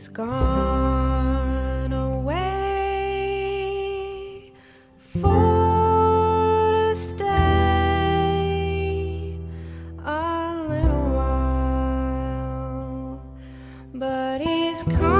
He's gone away for to stay a little while, but he's come